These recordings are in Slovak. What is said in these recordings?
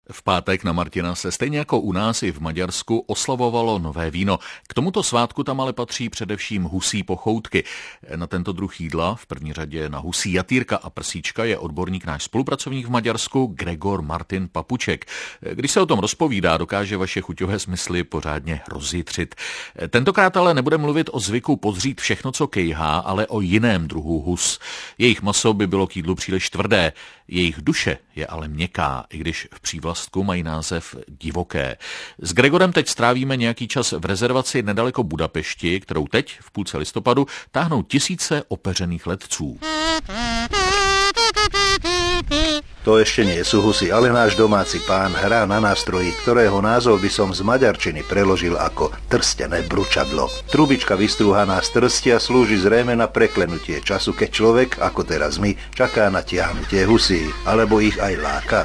V pátek na Martina se stejně jako u nás i v Maďarsku oslavovalo nové víno. K tomuto svátku tam ale patří především husí pochoutky. Na tento druh jídla, v první řadě na husí jatýrka a prsíčka, je odborník náš spolupracovník v Maďarsku Gregor Martin Papuček. Když se o tom rozpovídá, dokáže vaše chuťové smysly pořádně rozjitřit. Tentokrát ale nebude mluvit o zvyku podřít všechno, co kejhá, ale o jiném druhu hus. Jejich maso by bylo k jídlu příliš tvrdé. Jejich duše je ale měkká, i když v přívlastku mají název divoké. S Gregorem teď strávíme nějaký čas v rezervaci nedaleko Budapešti, kterou teď v půlce listopadu táhnou tisíce opeřených letců. To ešte nie sú husy, ale náš domáci pán hrá na nástroji, ktorého názov by som z maďarčiny preložil ako trstené bručadlo. Trubička vystrúhaná z trstia slúži zrejme na preklenutie času, keď človek, ako teraz my, čaká na tiahnutie husí, alebo ich aj láka.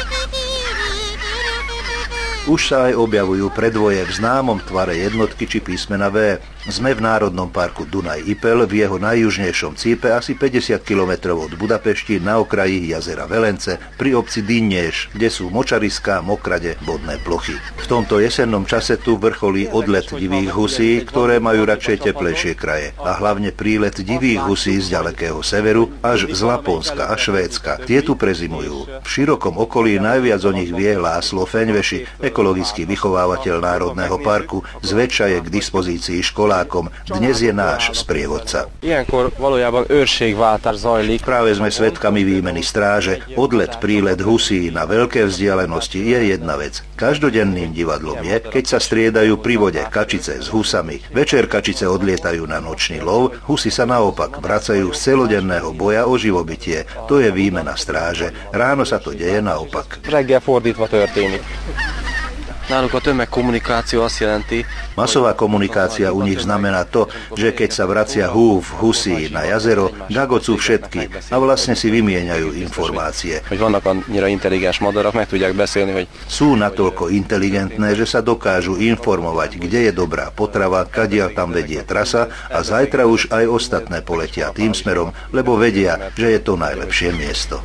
Už sa aj objavujú predvoje v známom tvare jednotky či písmena V. Sme v Národnom parku Dunaj-Ipel v jeho najjužnejšom cípe asi 50 km od Budapešti na okraji jazera Velence pri obci Dineš, kde sú močariská, mokrade, bodné plochy. V tomto jesennom čase tu vrcholí odlet divých husí, ktoré majú radšej teplejšie kraje a hlavne prílet divých husí z ďalekého severu až z Laponska a Švédska. Tie tu prezimujú. V širokom okolí najviac o nich vie László Fenyvesi, ekologický vychovávateľ Národného parku, zväčša je k dispozícii školákom. Dnes je náš sprievodca. Práve sme svedkami výmeny stráže. Odlet, prílet husí na veľké vzdialenosti je jedna vec. Každodenným divadlom je, keď sa striedajú pri vode kačice s husami. Večer kačice odlietajú na nočný lov, husy sa naopak vracajú z celodenného boja o živobytie. To je výmena stráže. Ráno sa to deje naopak. Masová komunikácia u nich znamená to, že keď sa vracia húf husí na jazero, gagocú všetky a vlastne si vymieňajú informácie. Sú natoľko inteligentné, že sa dokážu informovať, kde je dobrá potrava, kadiaľ tam vedie trasa a zajtra už aj ostatné poletia tým smerom, lebo vedia, že je to najlepšie miesto.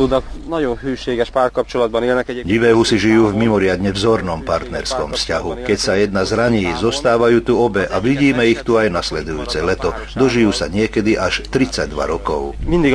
Divé husy žijú v mimoriadne vzornom partnerskom vzťahu. Keď sa jedna zraní, zostávajú tu obe a vidíme ich tu aj nasledujúce leto. Dožijú sa niekedy až 32 rokov.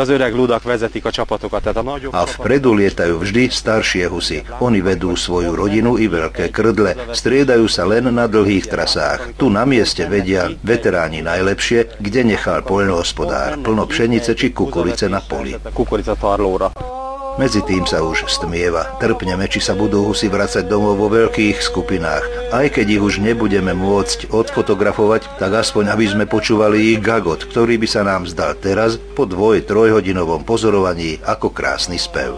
A vpredu lietajú vždy staršie husy. Oni vedú svoju rodinu i veľké krdle. Striedajú sa len na dlhých trasách. Tu na mieste vedia veteráni najlepšie, kde nechal poľnohospodár plno pšenice či kukurice na poli. Medzi tým sa už stmieva. Trpneme, či sa budú husy vracať domov vo veľkých skupinách. Aj keď ich už nebudeme môcť odfotografovať, tak aspoň aby sme počúvali ich gagot, ktorý by sa nám zdal teraz po 2-3 hodinovom pozorovaní ako krásny spev.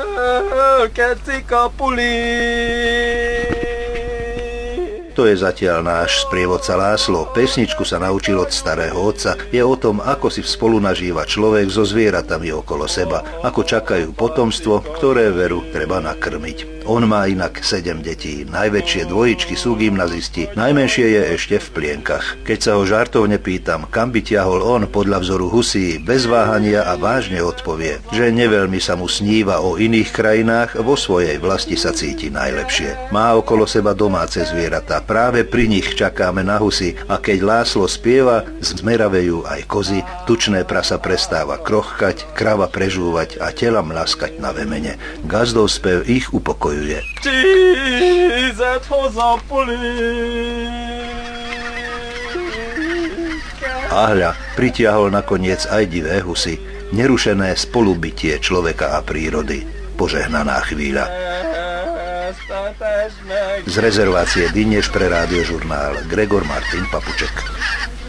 To je zatiaľ náš sprievodca László. Pesničku sa naučil od starého otca. Je o tom, ako si spolunažíva človek so zvieratami okolo seba, ako čakajú potomstvo, ktoré veru treba nakrmiť. On má inak 7 detí. Najväčšie dvojičky sú gymnazisti, najmenšie je ešte v plienkach. Keď sa ho žartovne pýtam, kam by ťahol on podľa vzoru husí, bez váhania a vážne odpovie, že neveľmi sa mu sníva o iných krajinách, vo svojej vlasti sa cíti najlepšie. Má okolo seba domáce zvieratá. Práve pri nich čakáme na husy a keď László spieva, zmeravejú aj kozy, tučné prasa prestáva krochkať, krava prežúvať a tela mlaskať na vemene. Gazdov spev ich upokojuje. A hľa, pritiahol nakoniec aj divé husy. Nerušené spolubytie človeka a prírody. Požehnaná chvíľa. Z rezervácie Dineš pre Rádiožurnál Gregor Martin Papuček.